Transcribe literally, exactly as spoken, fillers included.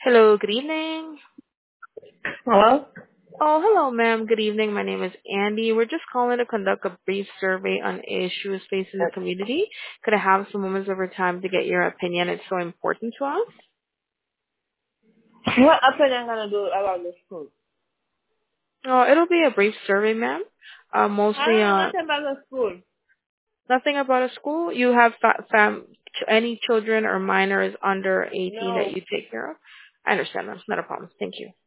Hello, good evening. Hello? Oh, hello, ma'am. Good evening. My name is Andy. We're just calling to conduct a brief survey on issues facing the community. Could I have some moments of your time to get your opinion? It's so important to us. What opinion gonna do about the school? Oh, it'll be a brief survey, ma'am. Uh, I mostly, don't know uh, nothing about the school. nothing about a school. You have fa- fam- ch- any children or minors under eighteen that No. you take care of? I understand. That's not a problem. Thank you.